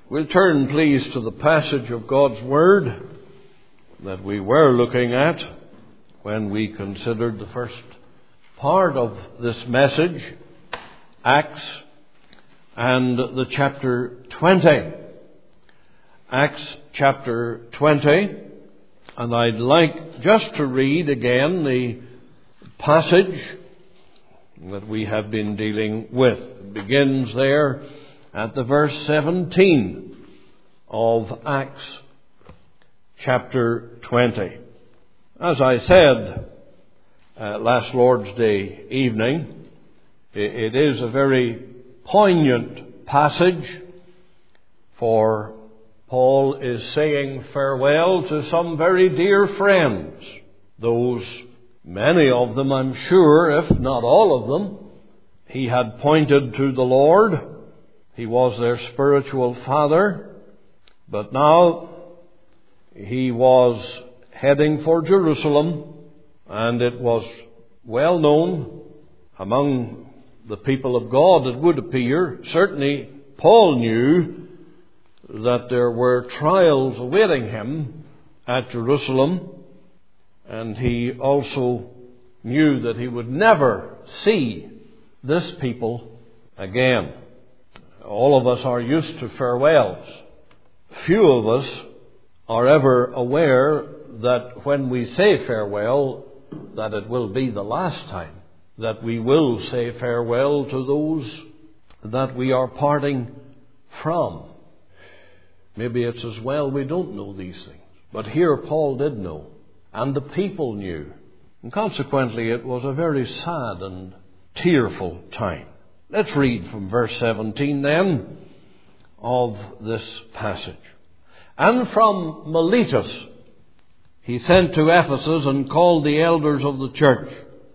We'll turn, please, to the passage of God's Word that we were looking at when we considered the first part of this message, Acts and the chapter 20. Acts chapter 20, and I'd like just to read again the passage that we have been dealing with. It begins there at the verse 17 of Acts chapter 20. As I said last Lord's Day evening, it is a very poignant passage, for Paul is saying farewell to some very dear friends. Those, many of them, I'm sure, if not all of them, he had pointed to the Lord. He was their spiritual father. But now he was heading for Jerusalem, and it was well known among the people of God, it would appear. Certainly Paul knew that there were trials awaiting him at Jerusalem, and he also knew that he would never see this people again. All of us are used to farewells. Few of us are ever aware that when we say farewell, that it will be the last time that we will say farewell to those that we are parting from. Maybe it's as well we don't know these things. But here Paul did know, and the people knew. And consequently, it was a very sad and tearful time. Let's read from verse 17 then of this passage. And from Miletus he sent to Ephesus and called the elders of the church.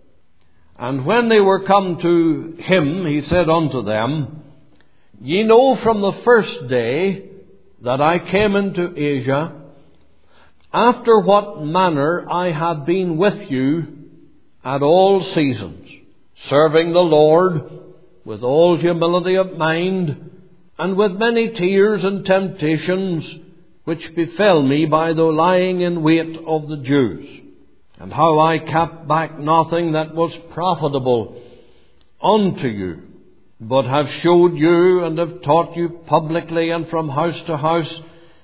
And when they were come to him, he said unto them, Ye know from the first day that I came into Asia, after what manner I have been with you at all seasons, serving the Lord with all humility of mind, and with many tears and temptations, which befell me by the lying in wait of the Jews, and how I kept back nothing that was profitable unto you, but have showed you and have taught you publicly and from house to house,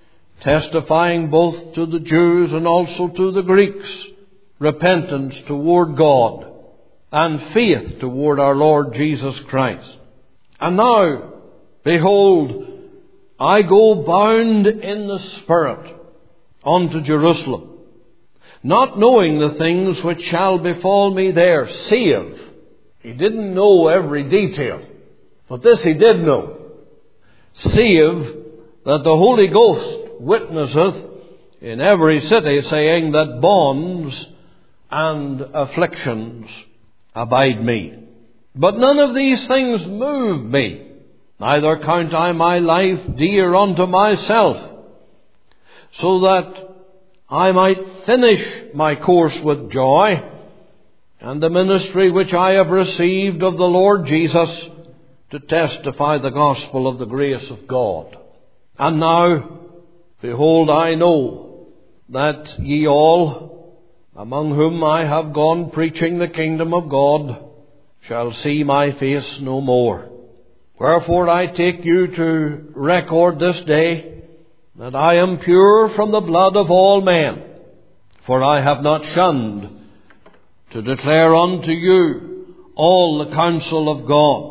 testifying both to the Jews and also to the Greeks, repentance toward God and faith toward our Lord Jesus Christ. And now, behold, I go bound in the Spirit unto Jerusalem, not knowing the things which shall befall me there, save. He didn't know every detail, but this he did know. Save that the Holy Ghost witnesseth in every city, saying that bonds and afflictions abide me. But none of these things move me, neither count I my life dear unto myself, so that I might finish my course with joy, and the ministry which I have received of the Lord Jesus, to testify the gospel of the grace of God. And now, behold, I know that ye all, among whom I have gone preaching the kingdom of God, shall see my face no more. Wherefore I take you to record this day that I am pure from the blood of all men, for I have not shunned to declare unto you all the counsel of God.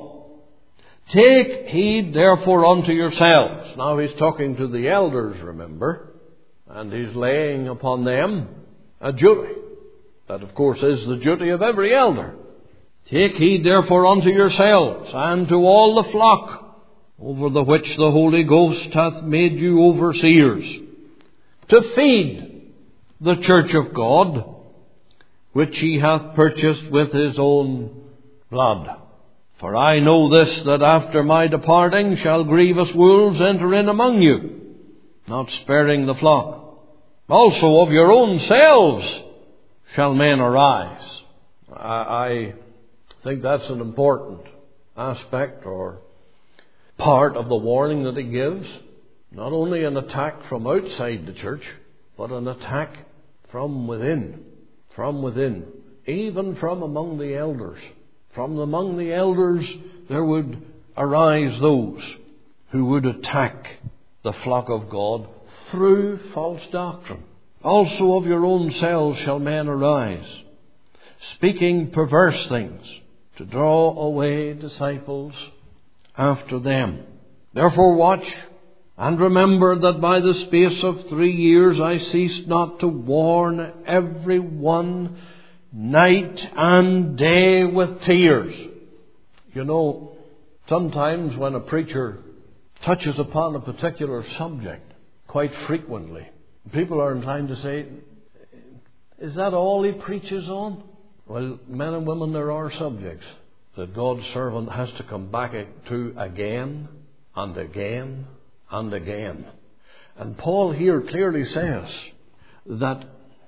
Take heed therefore unto yourselves. Now he's talking to the elders, remember, and he's laying upon them a duty. That, of course, is the duty of every elder. Take heed therefore unto yourselves and to all the flock, over the which the Holy Ghost hath made you overseers, to feed the church of God, which he hath purchased with his own blood. For I know this, that after my departing shall grievous wolves enter in among you, not sparing the flock. Also of your own selves shall men arise. I think that's an important aspect or part of the warning that he gives. Not only an attack from outside the church, but an attack from within. From within. Even from among the elders. From among the elders there would arise those who would attack the flock of God through false doctrine. Also of your own selves shall men arise, speaking perverse things, to draw away disciples after them. Therefore watch, and remember that by the space of 3 years I ceased not to warn every one night and day with tears. You know, sometimes when a preacher touches upon a particular subject, quite frequently, people are inclined to say, is that all he preaches on? Well, men and women, there are subjects that God's servant has to come back to again and again and again. And Paul here clearly says that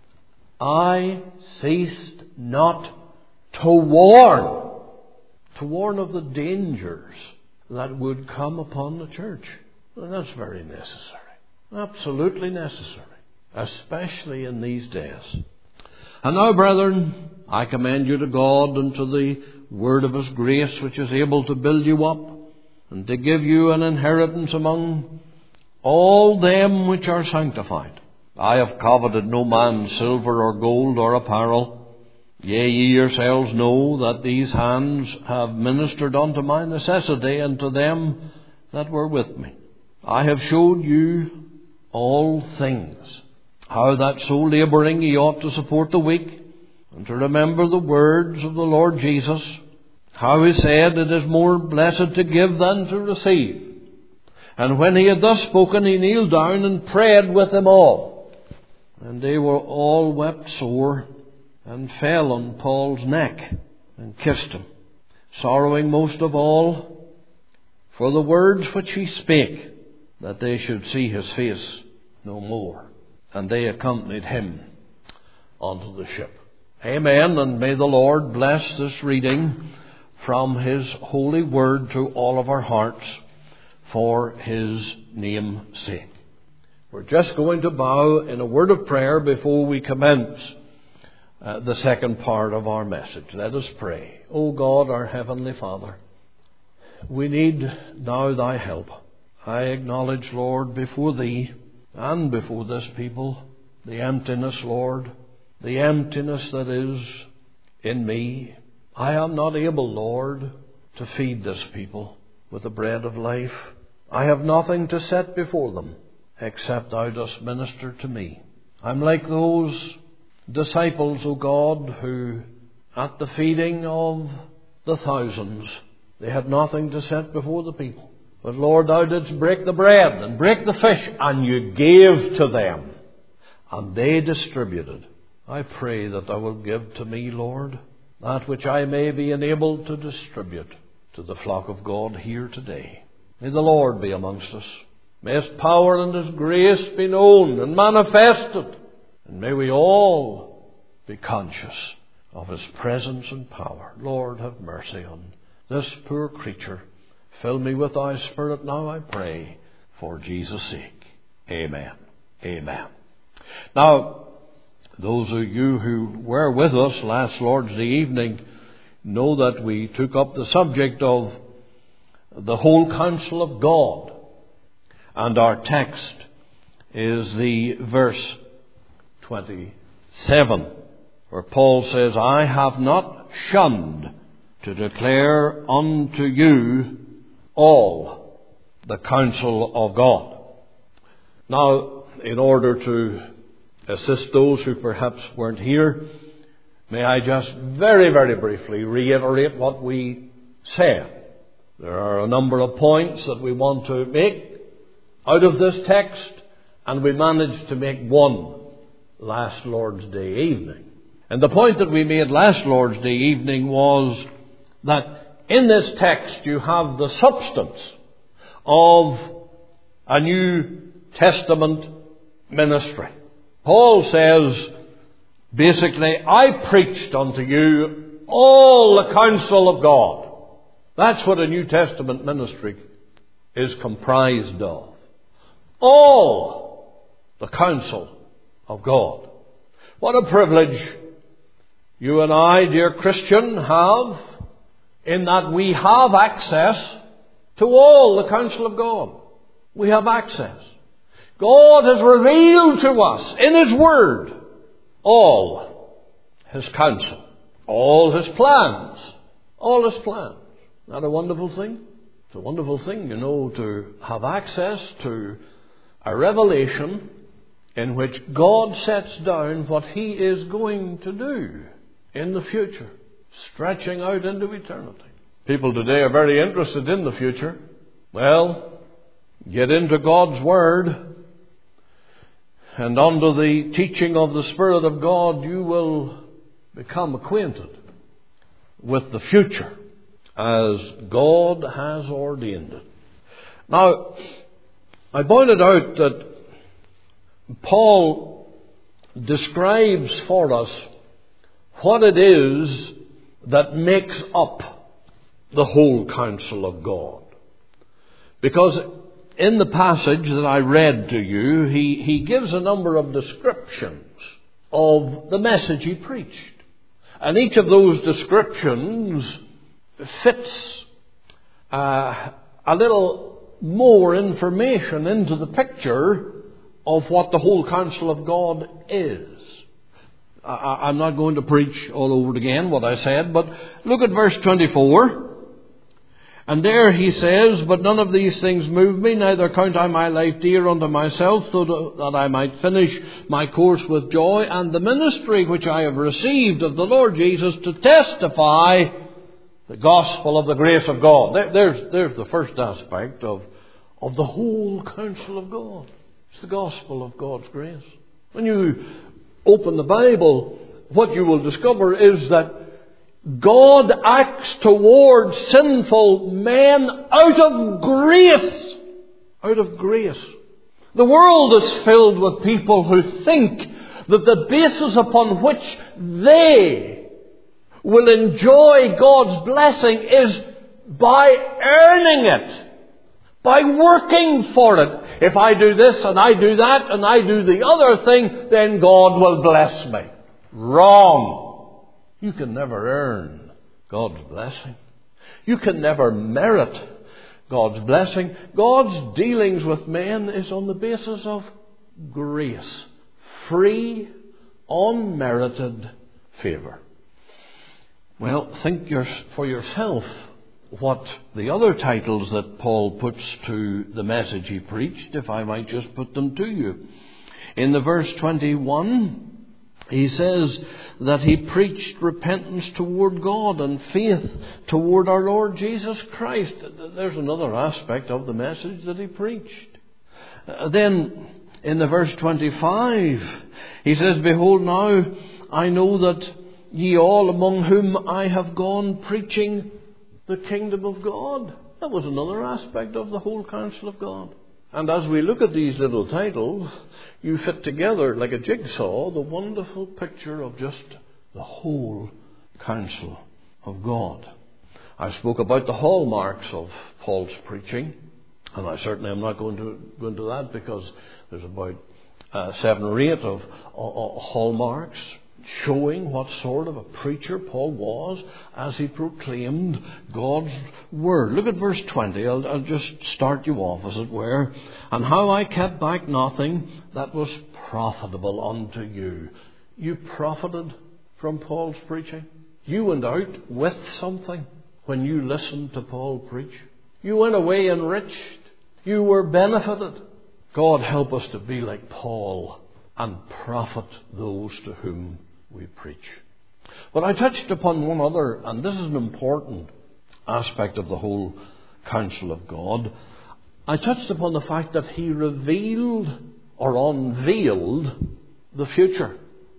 I ceased not to warn of the dangers that would come upon the church. And that's very necessary. Absolutely necessary. Especially in these days. And now, brethren, I commend you to God and to the word of His grace, which is able to build you up and to give you an inheritance among all them which are sanctified. I have coveted no man's silver or gold or apparel. Yea, ye yourselves know that these hands have ministered unto my necessity and to them that were with me. I have showed you all things, how that so labouring ye ought to support the weak, and to remember the words of the Lord Jesus, how He said, it is more blessed to give than to receive. And when He had thus spoken, He kneeled down and prayed with them all. And they were all wept sore, and fell on Paul's neck, and kissed him, sorrowing most of all for the words which he spake, that they should see his face no more. And they accompanied him onto the ship. Amen, and may the Lord bless this reading from His holy word to all of our hearts for His name's sake. We're just going to bow in a word of prayer before we commence the second part of our message. Let us pray. O God, our Heavenly Father, we need now Thy help. I acknowledge, Lord, before Thee and before this people, the emptiness, Lord, the emptiness that is in me. I am not able, Lord, to feed this people with the bread of life. I have nothing to set before them except Thou dost minister to me. I'm like those disciples, O God, who at the feeding of the thousands, they had nothing to set before the people. But Lord, Thou didst break the bread and break the fish, and You gave to them, and they distributed. I pray that Thou wilt give to me, Lord, that which I may be enabled to distribute to the flock of God here today. May the Lord be amongst us. May His power and His grace be known and manifested. And may we all be conscious of His presence and power. Lord, have mercy on this poor creature. Fill me with Thy Spirit now, I pray, for Jesus' sake. Amen. Amen. Now, those of you who were with us last Lord's Day evening know that we took up the subject of the whole counsel of God. And our text is the verse 27, where Paul says, I have not shunned to declare unto you all the counsel of God. Now, in order to assist those who perhaps weren't here, may I just very, very briefly reiterate what we said. There are a number of points that we want to make out of this text, and we managed to make one last Lord's Day evening. And the point that we made last Lord's Day evening was that in this text you have the substance of a New Testament ministry. Paul says, basically, I preached unto you all the counsel of God. That's what a New Testament ministry is comprised of. all the counsel of God. What a privilege you and I, dear Christian, have in that we have access to all the counsel of God. We have access. God has revealed to us in His Word all His counsel, all His plans, all His plans. Isn't that a wonderful thing? It's a wonderful thing, to have access to a revelation in which God sets down what He is going to do in the future, stretching out into eternity. People today are very interested in the future. Well, get into God's Word, and under the teaching of the Spirit of God, you will become acquainted with the future as God has ordained it. Now, I pointed out that Paul describes for us what it is that makes up the whole counsel of God. Because in the passage that I read to you, he gives a number of descriptions of the message he preached. And each of those descriptions fits a little more information into the picture of what the whole counsel of God is. I'm not going to preach all over it again what I said, but look at verse 24. And there he says, "But none of these things move me, neither count I my life dear unto myself, so that I might finish my course with joy, and the ministry which I have received of the Lord Jesus to testify the gospel of the grace of God." There's the first aspect of the whole counsel of God. It's the gospel of God's grace. When you open the Bible, what you will discover is that God acts towards sinful men out of grace. Out of grace. The world is filled with people who think that the basis upon which they will enjoy God's blessing is by earning it, by working for it. If I do this and I do that and I do the other thing, then God will bless me. Wrong. You can never earn God's blessing. You can never merit God's blessing. God's dealings with men is on the basis of grace. Free, unmerited favor. Well, think for yourself what the other titles that Paul puts to the message he preached, if I might just put them to you. In the verse 21, he says that he preached repentance toward God and faith toward our Lord Jesus Christ. There's another aspect of the message that he preached. Then in the verse 25, he says, "Behold now, I know that ye all among whom I have gone preaching the kingdom of God." That was another aspect of the whole counsel of God. And as we look at these little titles, you fit together like a jigsaw the wonderful picture of just the whole counsel of God. I spoke about the hallmarks of Paul's preaching, and I certainly am not going to go into that because there's about 7 or 8 of hallmarks showing what sort of a preacher Paul was as he proclaimed God's word. Look at verse 20. I'll just start you off, as it were. "And how I kept back nothing that was profitable unto you." You profited from Paul's preaching. You went out with something when you listened to Paul preach. You went away enriched. You were benefited. God help us to be like Paul and profit those to whom we preach. But I touched upon one other, and this is an important aspect of the whole counsel of God. I touched upon the fact that he revealed or unveiled the future.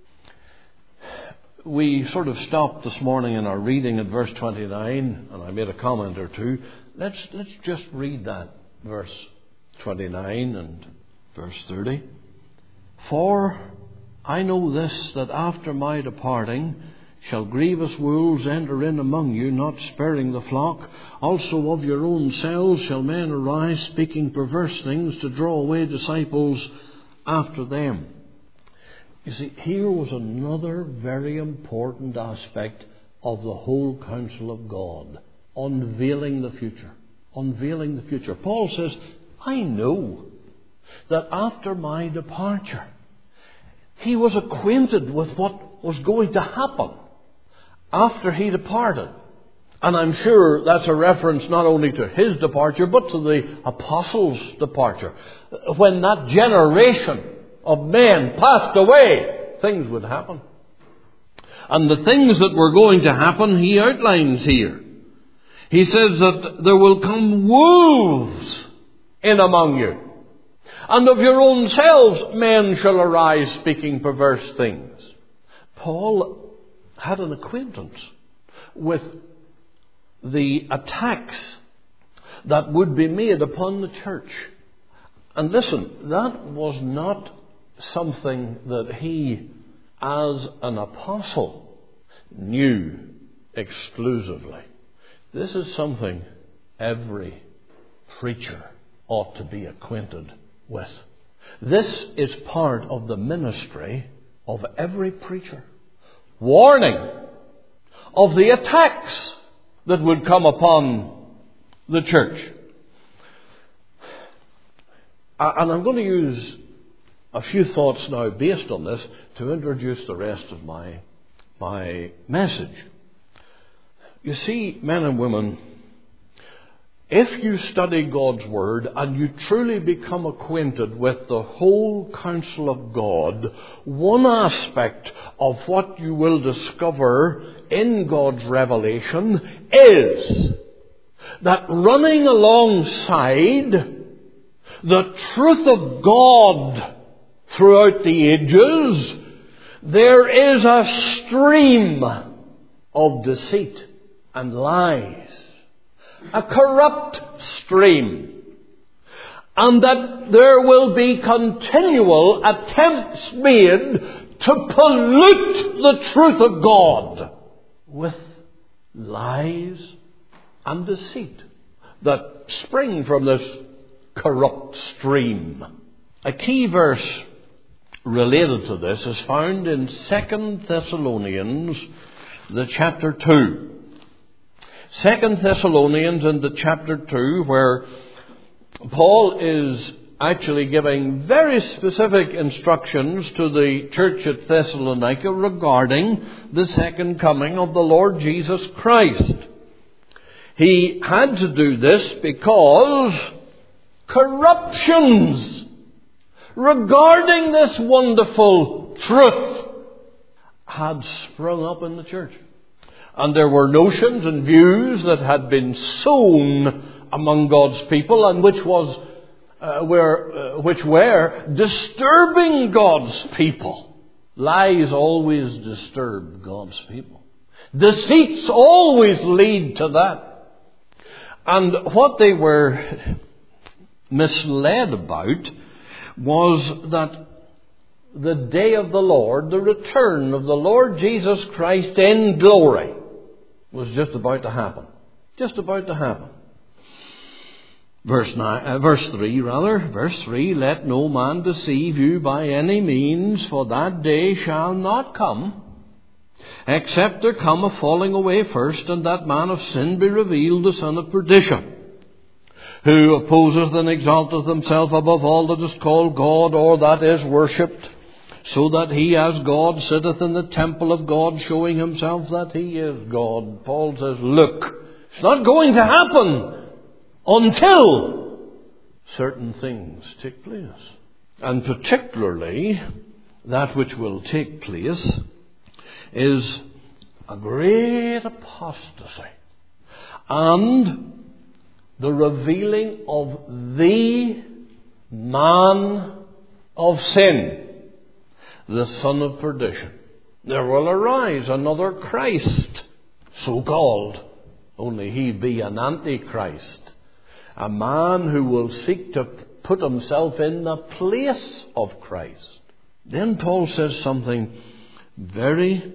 We sort of stopped this morning in our reading at verse 29, and I made a comment or two. Let's just read that verse 29 and verse 30. "For I know this, that after my departing shall grievous wolves enter in among you, not sparing the flock. Also of your own selves shall men arise, speaking perverse things, to draw away disciples after them. You see, here was another very important aspect of the whole counsel of God. Unveiling the future. Unveiling the future. Paul says, I know that after my departure, he was acquainted with what was going to happen after he departed. And I'm sure that's a reference not only to his departure, but to the apostles' departure. When that generation of men passed away, things would happen. And the things that were going to happen, he outlines here. He says that there will come wolves in among you. And of your own selves men shall arise, speaking perverse things. Paul had an acquaintance with the attacks that would be made upon the church. And listen, that was not something that he, as an apostle, knew exclusively. This is something every preacher ought to be acquainted with. This is part of the ministry of every preacher. Warning of the attacks that would come upon the church. And I'm going to use a few thoughts now based on this to introduce the rest of my message. You see, men and women, if you study God's Word and you truly become acquainted with the whole counsel of God, one aspect of what you will discover in God's revelation is that running alongside the truth of God throughout the ages, there is a stream of deceit and lies. A corrupt stream. And that there will be continual attempts made to pollute the truth of God with lies and deceit that spring from this corrupt stream. A key verse related to this is found in 2 Thessalonians, the chapter 2. 2 Thessalonians in the chapter 2, where Paul is actually giving very specific instructions to the church at Thessalonica regarding the second coming of the Lord Jesus Christ. He had to do this because corruptions regarding this wonderful truth had sprung up in the church. And there were notions and views that had been sown among God's people and which were disturbing God's people. Lies always disturb God's people. Deceits always lead to that. And what they were misled about was that the day of the Lord, the return of the Lord Jesus Christ in glory, was just about to happen. Just about to happen. Verse 3, let no man deceive you by any means, for that day shall not come, except there come a falling away first, and that man of sin be revealed, the son of perdition, who opposeth and exalteth himself above all that is called God, or that is worshipped, so that he as God sitteth in the temple of God, showing himself that he is God. Paul says, look, it's not going to happen until certain things take place. And particularly, that which will take place is a great apostasy and the revealing of the man of sin, the son of perdition. There will arise another Christ, so-called, only he be an antichrist, a man who will seek to put himself in the place of Christ. Then Paul says something very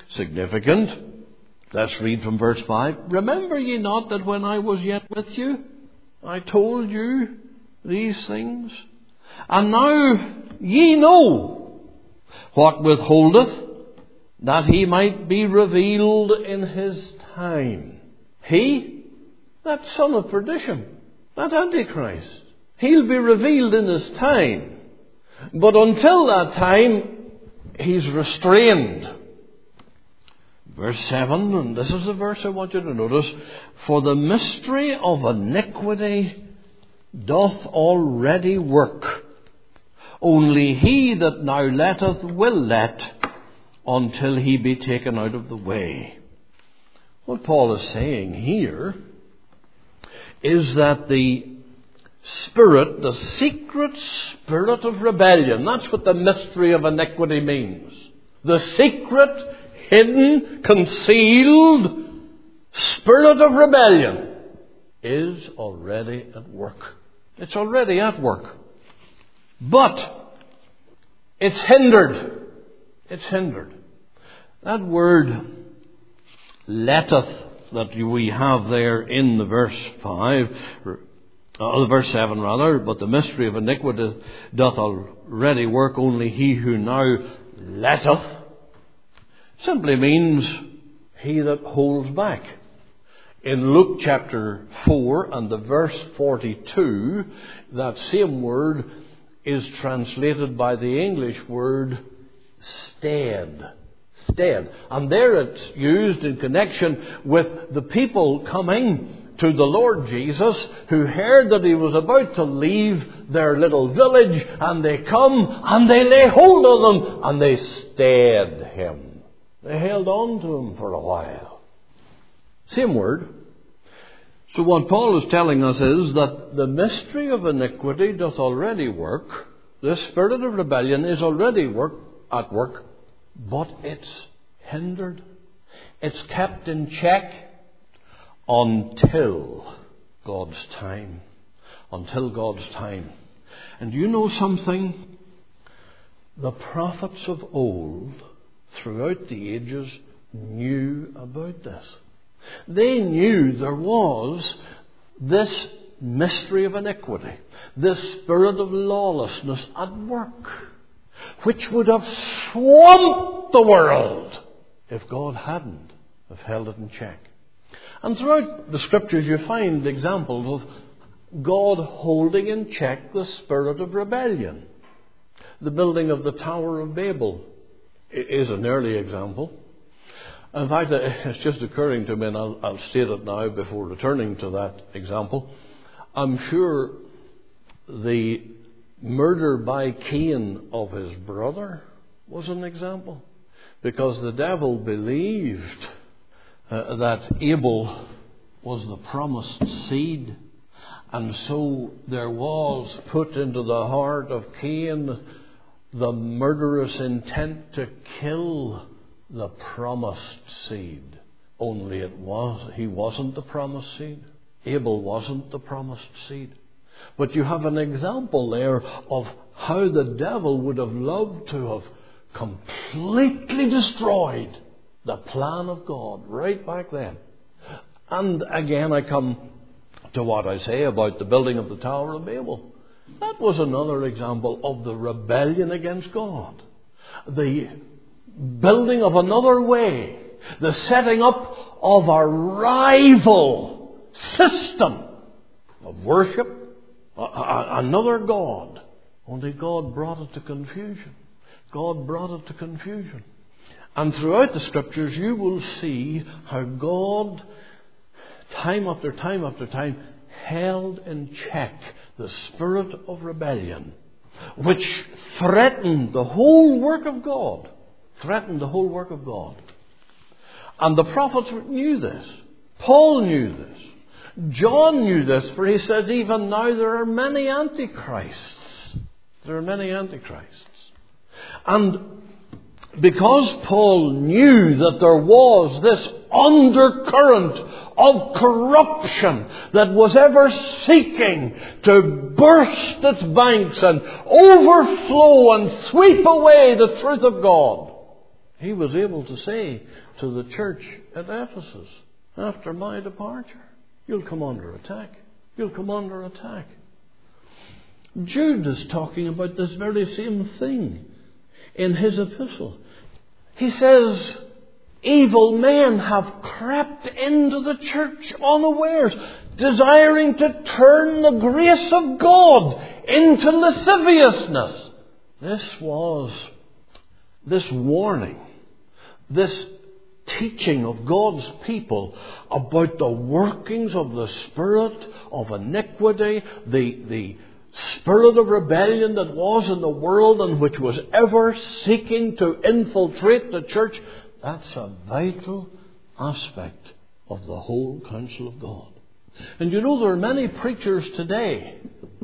significant. Let's read from verse 5. Remember ye not that when I was yet with you, I told you these things? And now ye know what withholdeth, that he might be revealed in his time. He, that son of perdition, that Antichrist, he'll be revealed in his time. But until that time, he's restrained. Verse 7, and this is the verse I want you to notice. For the mystery of iniquity doth already work. Only he that now letteth will let until he be taken out of the way. What Paul is saying here is that the spirit, the secret spirit of rebellion, that's what the mystery of iniquity means. The secret, hidden, concealed spirit of rebellion is already at work. It's already at work. But it's hindered. It's hindered. That word letteth that we have there in the verse 7 rather, but the mystery of iniquity doth already work, only he who now letteth, simply means he that holds back. In Luke chapter 4 and the verse 42, that same word is translated by the English word stead. Stead. And there it's used in connection with the people coming to the Lord Jesus, who heard that he was about to leave their little village, and they come and they lay hold of him and they stead him. They held on to him for a while. Same word. So what Paul is telling us is that the mystery of iniquity doth already work. The spirit of rebellion is already at work, but it's hindered. It's kept in check until God's time. Until God's time. And you know something? The prophets of old, throughout the ages, knew about this. They knew there was this mystery of iniquity, this spirit of lawlessness at work, which would have swamped the world if God hadn't have held it in check. And throughout the Scriptures you find examples of God holding in check the spirit of rebellion. The building of the Tower of Babel is an early example. In fact, it's just occurring to me, and I'll state it now before returning to that example. I'm sure the murder by Cain of his brother was an example, because the devil believed that Abel was the promised seed, and so there was put into the heart of Cain the murderous intent to kill the promised seed. Only he wasn't the promised seed. Abel wasn't the promised seed. But you have an example there of how the devil would have loved to have completely destroyed the plan of God right back then. And again, I come to what I say about the building of the Tower of Babel. That was another example of the rebellion against God. The building of another way. The setting up of a rival system of worship. Another God. Only God brought it to confusion. God brought it to confusion. And throughout the Scriptures you will see how God, time after time after time, held in check the spirit of rebellion, which threatened the whole work of God. Threatened the whole work of God. And the prophets knew this. Paul knew this. John knew this, for he says even now there are many antichrists. There are many antichrists. And because Paul knew that there was this undercurrent of corruption that was ever seeking to burst its banks and overflow and sweep away the truth of God, he was able to say to the church at Ephesus, after my departure, you'll come under attack. You'll come under attack. Jude is talking about this very same thing in his epistle. He says, evil men have crept into the church unawares, desiring to turn the grace of God into lasciviousness. This warning, this teaching of God's people about the workings of the spirit of iniquity, the spirit of rebellion that was in the world and which was ever seeking to infiltrate the church. That's a vital aspect of the whole counsel of God. And you know, there are many preachers today,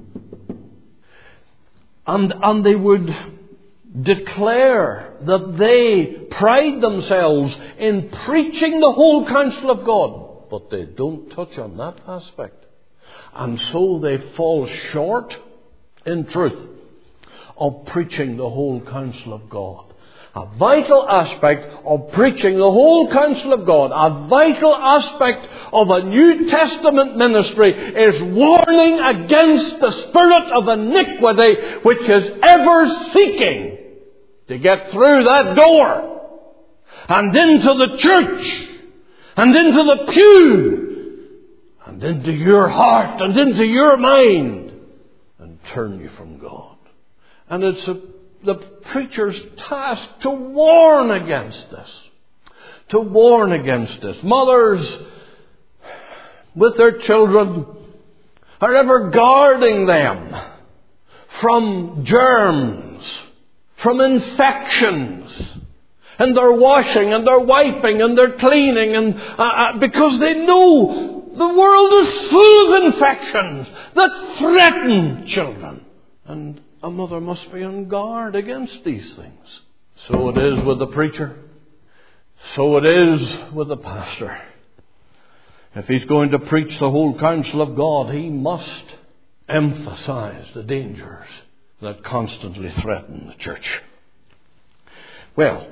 and they would declare that they pride themselves in preaching the whole counsel of God, but they don't touch on that aspect. And so they fall short, in truth, of preaching the whole counsel of God. A vital aspect of preaching the whole counsel of God, a vital aspect of a New Testament ministry, is warning against the spirit of iniquity which is ever seeking to get through that door and into the church and into the pew and into your heart and into your mind and turn you from God. And it's the preacher's task to warn against this. To warn against this. Mothers with their children are ever guarding them from germs, from infections. And they're washing and they're wiping and they're cleaning, and because they know the world is full of infections that threaten children. And a mother must be on guard against these things. So it is with the preacher. So it is with the pastor. If he's going to preach the whole counsel of God, he must emphasize the dangers that constantly threaten the church. Well,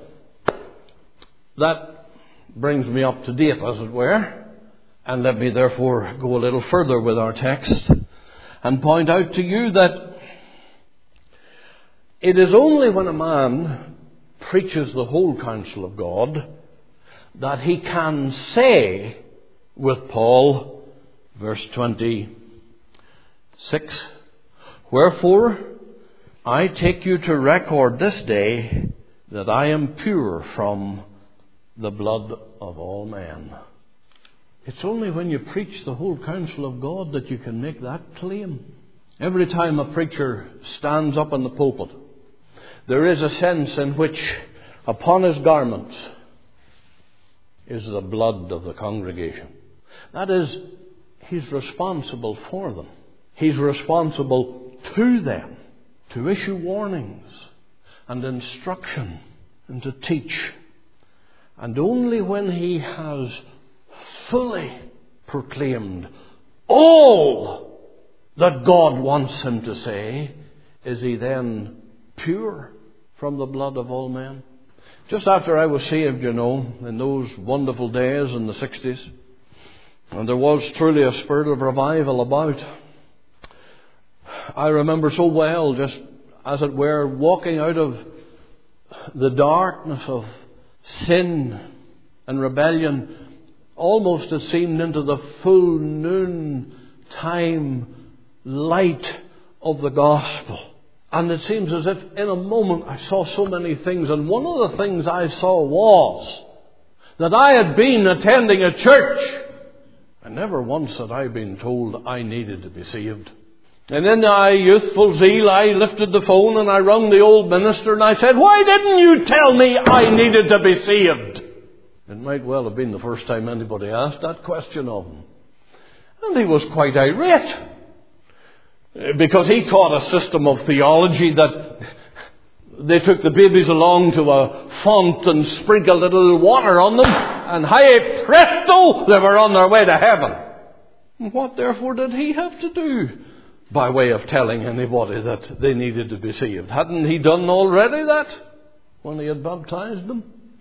that brings me up to date, as it were. And let me therefore go a little further with our text and point out to you that it is only when a man preaches the whole counsel of God that he can say with Paul, verse 26, wherefore I take you to record this day that I am pure from the blood of all men. It's only when you preach the whole counsel of God that you can make that claim. Every time a preacher stands up in the pulpit, there is a sense in which upon his garments is the blood of the congregation. That is, he's responsible for them. He's responsible to them to issue warnings and instruction and to teach. And only when he has fully proclaimed all that God wants him to say is he then pure from the blood of all men. Just after I was saved, you know, in those wonderful days in the 60s, and there was truly a spirit of revival about. I remember so well, just as it were, walking out of the darkness of sin and rebellion, almost it seemed into the full noon time light of the gospel. And it seems as if in a moment I saw so many things. And one of the things I saw was that I had been attending a church. And never once had I been told I needed to be saved. And in my youthful zeal, I lifted the phone and I rung the old minister and I said, why didn't you tell me I needed to be saved? It might well have been the first time anybody asked that question of him. And he was quite irate. Because he taught a system of theology that they took the babies along to a font and sprinkled a little water on them, and hi presto, they were on their way to heaven. And what therefore did he have to do by way of telling anybody that they needed to be saved? Hadn't he done already that when he had baptized them?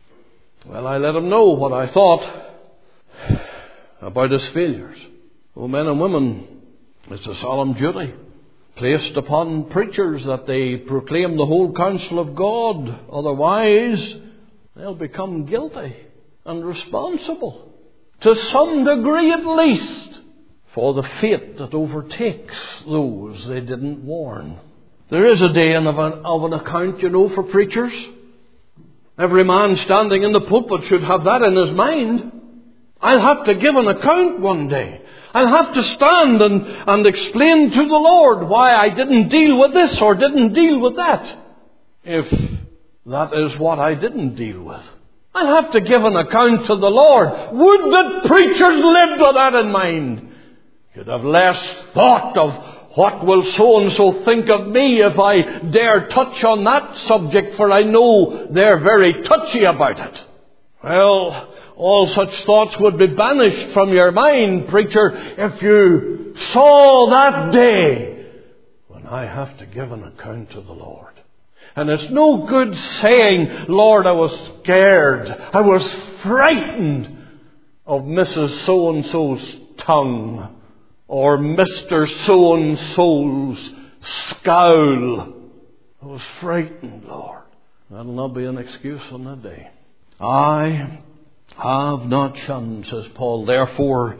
Well, I let him know what I thought about his failures. Oh, men and women, it's a solemn duty placed upon preachers that they proclaim the whole counsel of God. Otherwise, they'll become guilty and responsible, to some degree at least, for the fate that overtakes those they didn't warn. There is a day of an account, for preachers. Every man standing in the pulpit should have that in his mind. I'll have to give an account one day. I'll have to stand and explain to the Lord why I didn't deal with this or didn't deal with that. If that is what I didn't deal with, I'll have to give an account to the Lord. Would that preachers lived with that in mind. You'd have less thought of what will so-and-so think of me if I dare touch on that subject, for I know they're very touchy about it. Well, all such thoughts would be banished from your mind, preacher, if you saw that day when I have to give an account to the Lord. And it's no good saying, Lord, I was scared, I was frightened of Mrs. So-and-so's tongue, or Mr. So-and-so's scowl. I was frightened, Lord. That'll not be an excuse on that day. I have not shunned, says Paul, therefore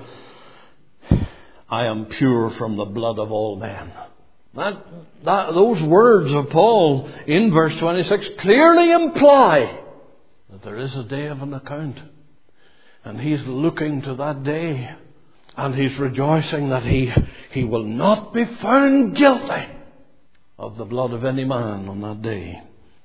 I am pure from the blood of all men. Those words of Paul in verse 26 clearly imply that there is a day of an account. And he's looking to that day. And he's rejoicing that he will not be found guilty of the blood of any man on that day.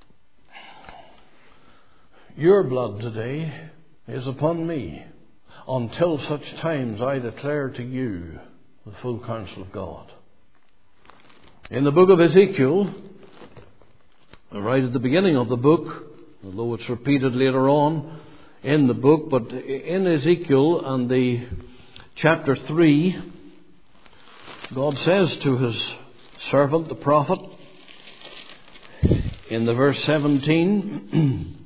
Your blood today is upon me until such times I declare to you the full counsel of God. In the book of Ezekiel, right at the beginning of the book, although it's repeated later on in the book, but in Ezekiel and the chapter 3, God says to his servant, the prophet, in the verse 17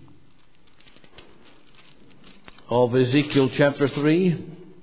of Ezekiel chapter 3,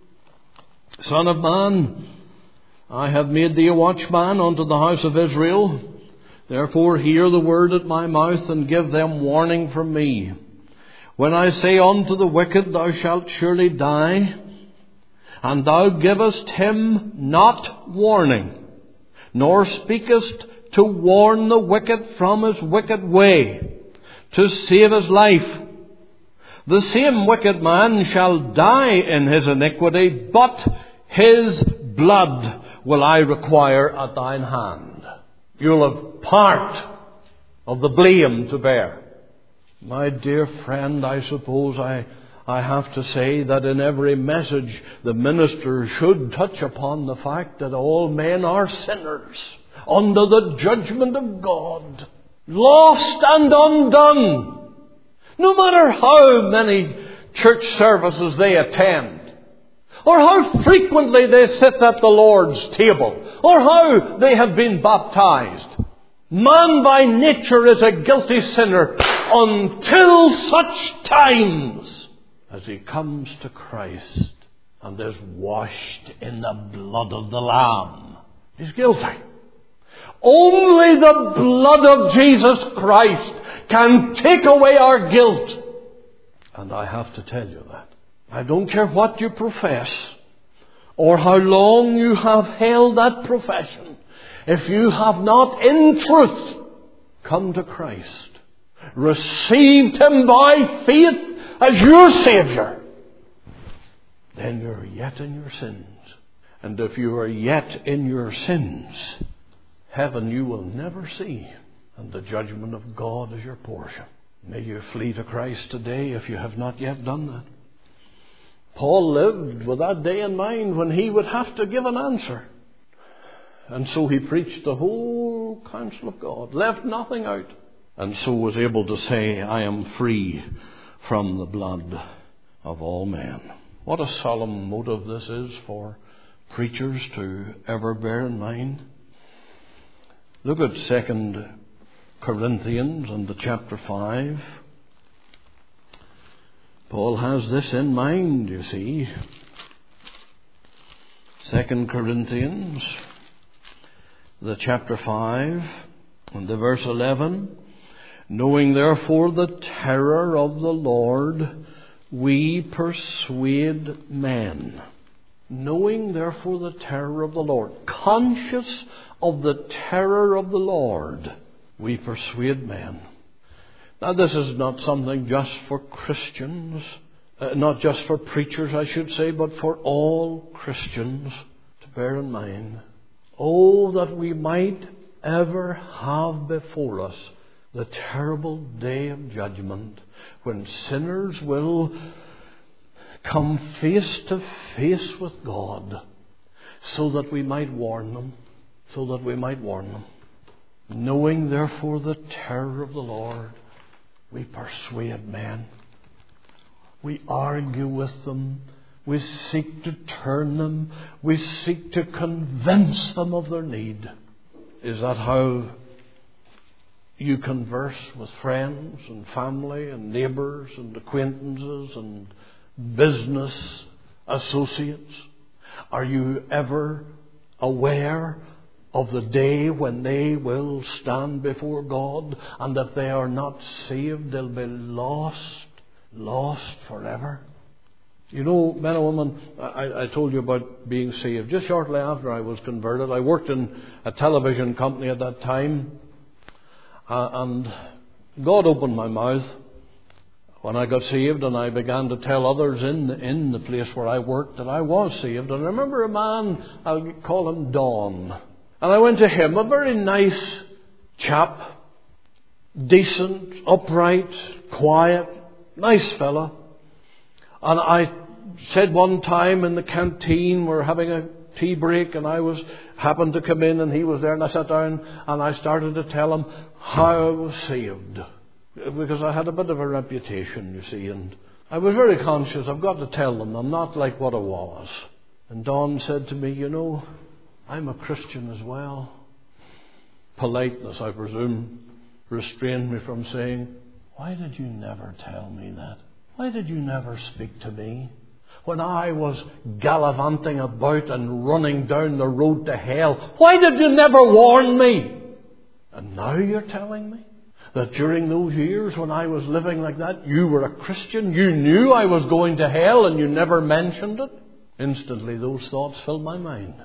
Son of man, I have made thee a watchman unto the house of Israel. Therefore hear the word at my mouth, and give them warning from me. When I say unto the wicked, thou shalt surely die, and thou givest him not warning, nor speakest to warn the wicked from his wicked way, to save his life, the same wicked man shall die in his iniquity, but his blood will I require at thine hand. You'll have part of the blame to bear. My dear friend, I suppose I have to say that in every message the minister should touch upon the fact that all men are sinners under the judgment of God, lost and undone. No matter how many church services they attend, or how frequently they sit at the Lord's table, or how they have been baptized. Man by nature is a guilty sinner until such times as he comes to Christ and is washed in the blood of the Lamb. He's guilty. Only the blood of Jesus Christ can take away our guilt. And I have to tell you that. I don't care what you profess or how long you have held that profession. If you have not in truth come to Christ, received Him by faith as your Saviour, then you're yet in your sins. And if you are yet in your sins, heaven you will never see, and the judgment of God is your portion. May you flee to Christ today if you have not yet done that. Paul lived with that day in mind when he would have to give an answer. And so he preached the whole counsel of God, left nothing out, and so was able to say, I am free from the blood of all men. What a solemn motive this is for preachers to ever bear in mind. Look at 2 Corinthians and the chapter 5. Paul has this in mind, you see. 2 Corinthians, the chapter 5, and the verse 11. Knowing therefore the terror of the Lord, we persuade men. Knowing therefore the terror of the Lord, conscious of the terror of the Lord, we persuade men. Now this is not something just for Christians, not just for preachers I should say, but for all Christians to bear in mind. Oh, that we might ever have before us the terrible day of judgment when sinners will come face to face with God, so that we might warn them, Knowing therefore the terror of the Lord, we persuade men. We argue with them. We seek to turn them. We seek to convince them of their need. Is that how you converse with friends and family and neighbours and acquaintances and business associates? Are you ever aware of the day when they will stand before God, and if they are not saved, they'll be lost forever? You know, men and women, I told you about being saved. Just shortly after I was converted, I worked in a television company at that time, and God opened my mouth when I got saved, and I began to tell others in the place where I worked that I was saved. And I remember a man, I'll call him Don, and I went to him, a very nice chap, decent, upright, quiet, nice fella. And I said one time in the canteen, we're having a tea break, and I happened to come in, and he was there, and I sat down and I started to tell him how I was saved, because I had a bit of a reputation, you see, and I was very conscious. I've got to tell them I'm not like what I was. And Don said to me, you know, I'm a Christian as well. Politeness, I presume, restrained me from saying, why did you never tell me that? Why did you never speak to me? When I was gallivanting about and running down the road to hell, why did you never warn me? And now you're telling me that during those years when I was living like that, you were a Christian, you knew I was going to hell, and you never mentioned it? Instantly those thoughts filled my mind.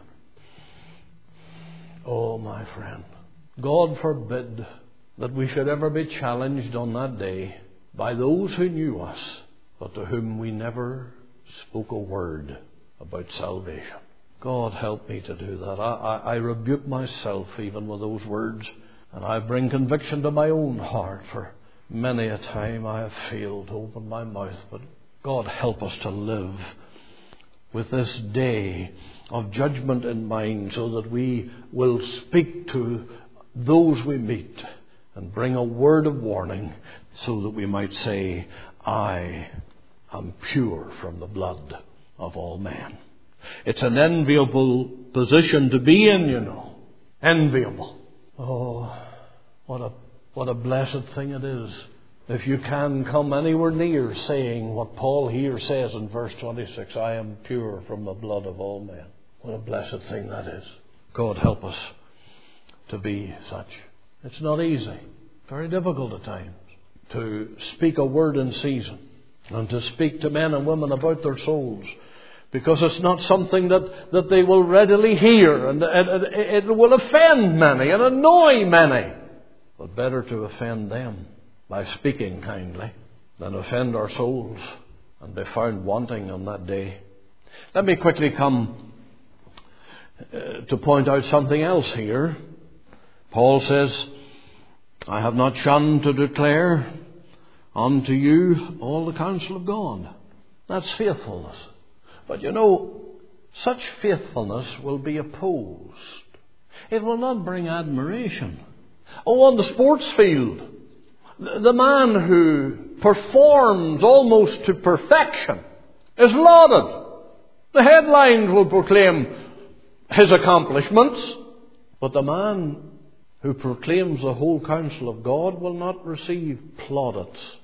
Oh, my friend, God forbid that we should ever be challenged on that day by those who knew us, but to whom we never spoke a word about salvation. God help me to do that. I rebuke myself even with those words, and I bring conviction to my own heart, for many a time I have failed to open my mouth. But God help us to live with this day of judgment in mind, so that we will speak to those we meet and bring a word of warning, so that we might say, I am pure from the blood of all men. It's an enviable position to be in, you know. Enviable. Oh, what a blessed thing it is if you can come anywhere near saying what Paul here says in verse 26, I am pure from the blood of all men. What a blessed thing that is. God help us to be such. It's not easy. Very difficult at times to speak a word in season and to speak to men and women about their souls, because it's not something that they will readily hear, and it will offend many and annoy many. But better to offend them by speaking kindly than offend our souls and be found wanting on that day. Let me quickly come to point out something else here. Paul says, I have not shunned to declare unto you all the counsel of God. That's faithfulness. But you know, such faithfulness will be opposed. It will not bring admiration. Oh, on the sports field, the man who performs almost to perfection is lauded. The headlines will proclaim his accomplishments, but the man who proclaims the whole counsel of God will not receive plaudits.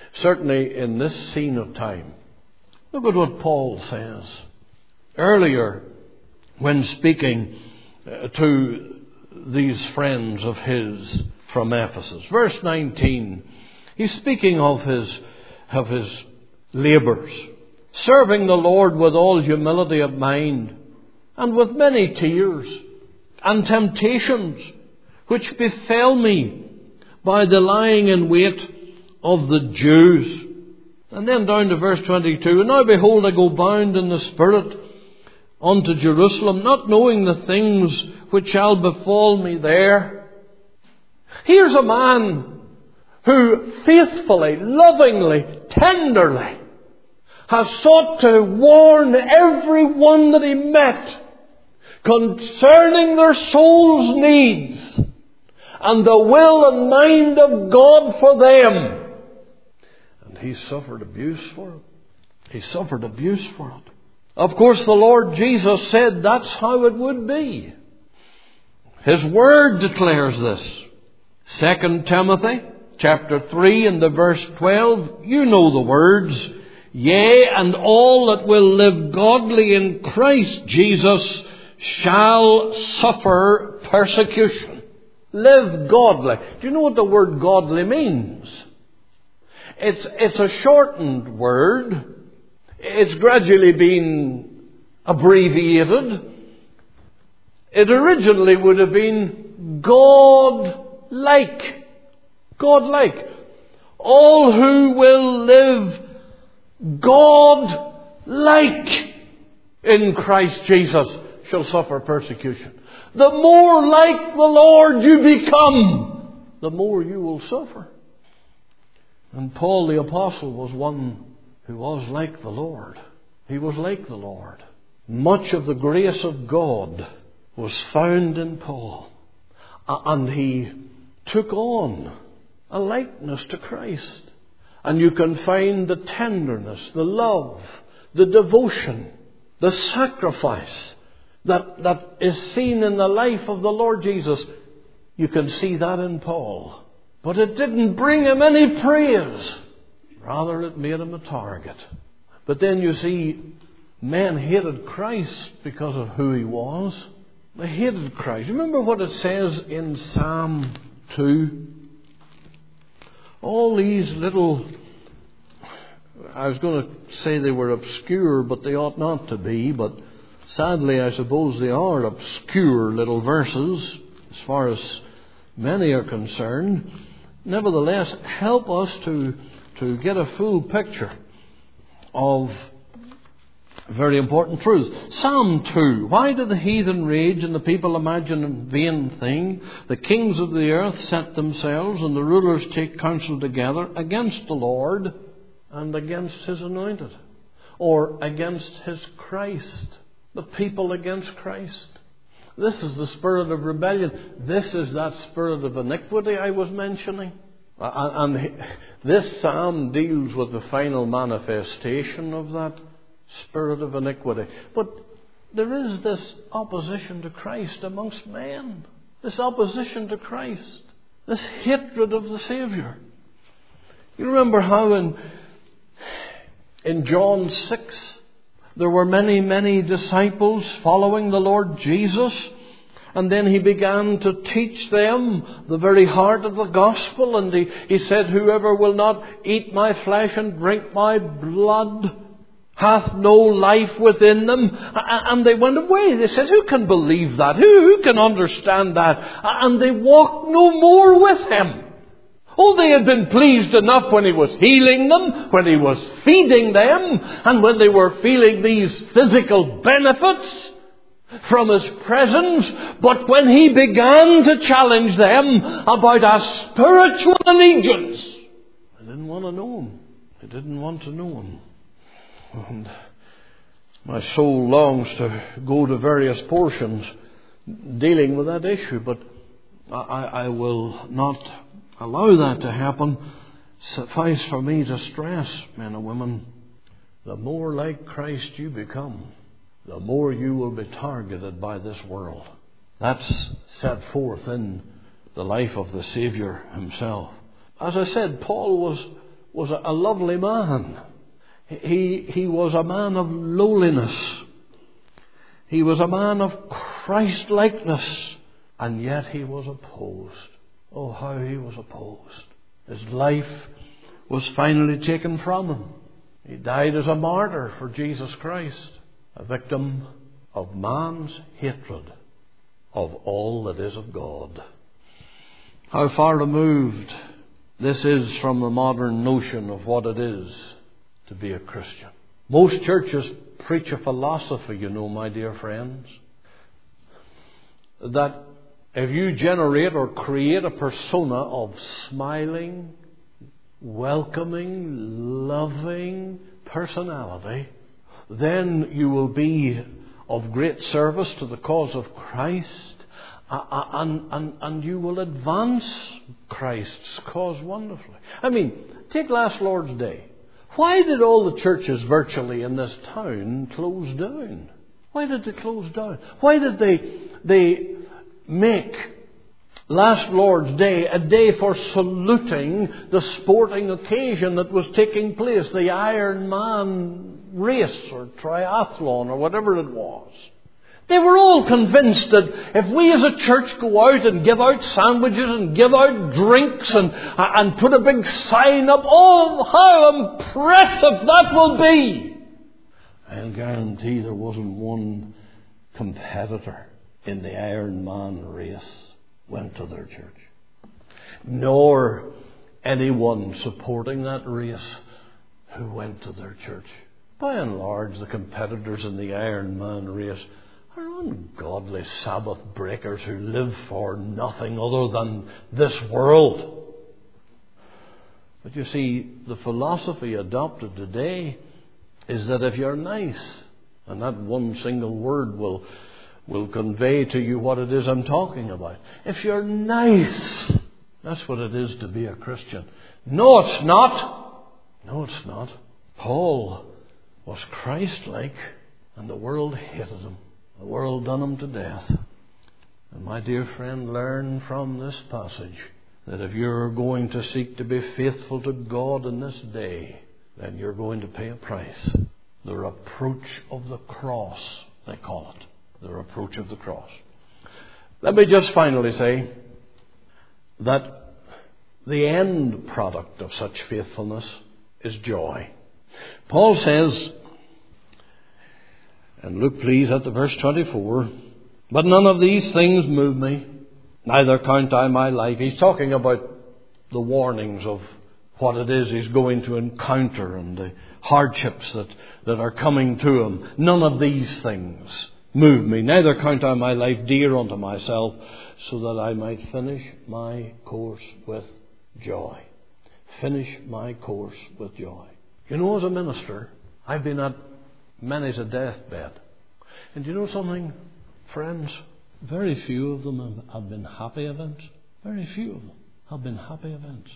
certainly in this scene of time. Look at what Paul says earlier when speaking to these friends of his from Ephesus. Verse 19, he's speaking of his labours, serving the Lord with all humility of mind, and with many tears and temptations, which befell me by the lying in wait of the Jews. And then down to verse 22, and now behold, I go bound in the Spirit unto Jerusalem, not knowing the things which shall befall me there. Here's a man who faithfully, lovingly, tenderly has sought to warn everyone that he met concerning their soul's needs and the will and mind of God for them. And he suffered abuse for it. He suffered abuse for it. Of course, the Lord Jesus said that's how it would be. His Word declares this. 2 Timothy chapter 3 and the verse 12, you know the words, yea, and all that will live godly in Christ Jesus shall suffer persecution. Live godly. Do you know what the word godly means? It's a shortened word. It's gradually been abbreviated. It originally would have been God-like. God-like. All who will live God-like in Christ Jesus shall suffer persecution. The more like the Lord you become, the more you will suffer. And Paul the Apostle was one who was like the Lord. He was like the Lord. Much of the grace of God was found in Paul. And he took on a likeness to Christ. And you can find the tenderness, the love, the devotion, the sacrifice that is seen in the life of the Lord Jesus. You can see that in Paul. But it didn't bring him any praise. Rather, it made him a target. But then you see, men hated Christ because of who he was. They hated Christ. Remember what it says in Psalm 2? All these little, I was going to say they were obscure, but they ought not to be. But sadly, I suppose they are obscure little verses, as far as many are concerned. Nevertheless, help us to get a full picture of very important truths. Psalm 2. Why do the heathen rage and the people imagine a vain thing? The kings of the earth set themselves and the rulers take counsel together against the Lord and against his anointed. Or against his Christ. The people against Christ. This is the spirit of rebellion. This is that spirit of iniquity I was mentioning. And this psalm deals with the final manifestation of that spirit of iniquity. But there is this opposition to Christ amongst men. This opposition to Christ. This hatred of the Saviour. You remember how in John 6 there were many, many disciples following the Lord Jesus. And then he began to teach them the very heart of the gospel. And he said, whoever will not eat my flesh and drink my blood hath no life within them. And they went away. They said, who can believe that? Who can understand that? And they walked no more with him. Oh, they had been pleased enough when he was healing them, when he was feeding them, and when they were feeling these physical benefits from his presence. But when he began to challenge them about a spiritual allegiance, they didn't want to know him. They didn't want to know him. And my soul longs to go to various portions dealing with that issue, but I will not allow that to happen. Suffice for me to stress, men and women, the more like Christ you become, the more you will be targeted by this world. That's set forth in the life of the Saviour himself. As I said, Paul was a lovely man. He was a man of lowliness. He was a man of Christ-likeness. And yet he was opposed. Oh, how he was opposed. His life was finally taken from him. He died as a martyr for Jesus Christ, a victim of man's hatred of all that is of God. How far removed this is from the modern notion of what it is to be a Christian. Most churches preach a philosophy, my dear friends, that if you generate or create a persona of smiling, welcoming, loving personality, then you will be of great service to the cause of Christ, and you will advance Christ's cause wonderfully. I mean, take last Lord's Day. Why did all the churches virtually in this town close down? Why did they close down? Why did they make last Lord's Day a day for saluting the sporting occasion that was taking place, the Iron Man race or triathlon or whatever it was? They were all convinced that if we as a church go out and give out sandwiches and give out drinks and put a big sign up, oh, how impressive that will be! I'll guarantee there wasn't one competitor in the Iron Man race went to their church, nor anyone supporting that race who went to their church. By and large, the competitors in the Iron Man race are ungodly Sabbath breakers who live for nothing other than this world. But you see, the philosophy adopted today is that if you're nice, and that one single word will convey to you what it is I'm talking about. If you're nice, that's what it is to be a Christian. No, it's not. No, it's not. Paul was Christ-like, and the world hated him. The world done him to death. And my dear friend, learn from this passage that if you're going to seek to be faithful to God in this day, then you're going to pay a price. The reproach of the cross, they call it. The reproach of the cross. Let me just finally say that the end product of such faithfulness is joy. Paul says, and look please at the verse 24, but none of these things move me, neither count I my life. He's talking about the warnings of what it is he's going to encounter and the hardships that are coming to him. None of these things move me, neither count I my life dear unto myself, so that I might finish my course with joy. Finish my course with joy. As a minister, I've been at many's a deathbed. And do you know something, friends? Very few of them have been happy events. Very few of them have been happy events.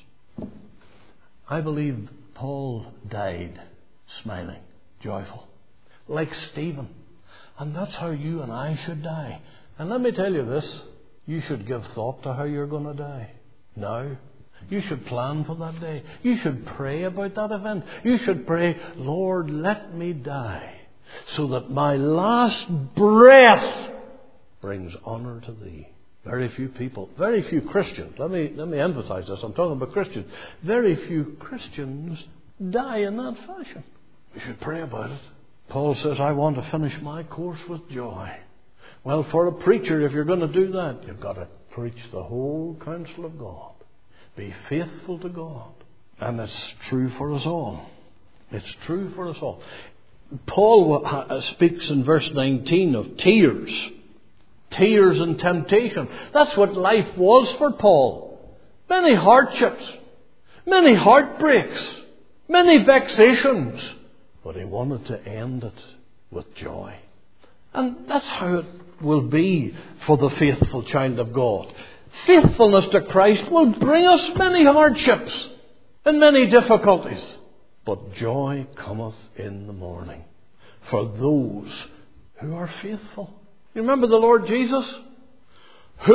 I believe Paul died smiling, joyful, like Stephen. And that's how you and I should die. And let me tell you this, you should give thought to how you're going to die. Now, you should plan for that day. You should pray about that event. You should pray, Lord, let me die so that my last breath brings honor to Thee. Very few people, very few Christians, let me emphasize this, I'm talking about Christians. Very few Christians die in that fashion. You should pray about it. Paul says, I want to finish my course with joy. Well, for a preacher, if you're going to do that, you've got to preach the whole counsel of God. Be faithful to God. And it's true for us all. It's true for us all. Paul speaks in verse 19 of tears. Tears and temptation. That's what life was for Paul. Many hardships. Many heartbreaks. Many vexations. But he wanted to end it with joy. And that's how it will be for the faithful child of God. Faithfulness to Christ will bring us many hardships and many difficulties. But joy cometh in the morning for those who are faithful. You remember the Lord Jesus?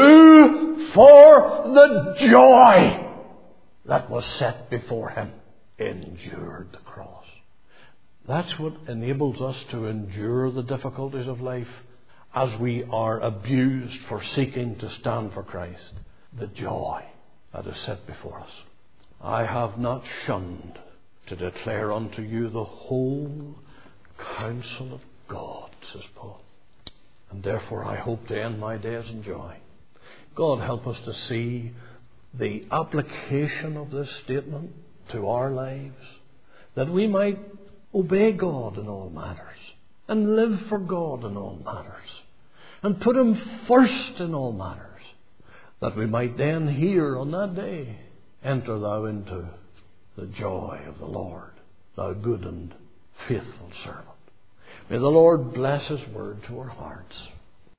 Who for the joy that was set before Him endured the cross. That's what enables us to endure the difficulties of life as we are abused for seeking to stand for Christ. The joy that is set before us. I have not shunned to declare unto you the whole counsel of God, says Paul. And therefore I hope to end my days in joy. God help us to see the application of this statement to our lives, that we might obey God in all matters, and live for God in all matters, and put Him first in all matters, that we might then hear on that day, enter thou into the joy of the Lord, thou good and faithful servant. May the Lord bless His word to our hearts.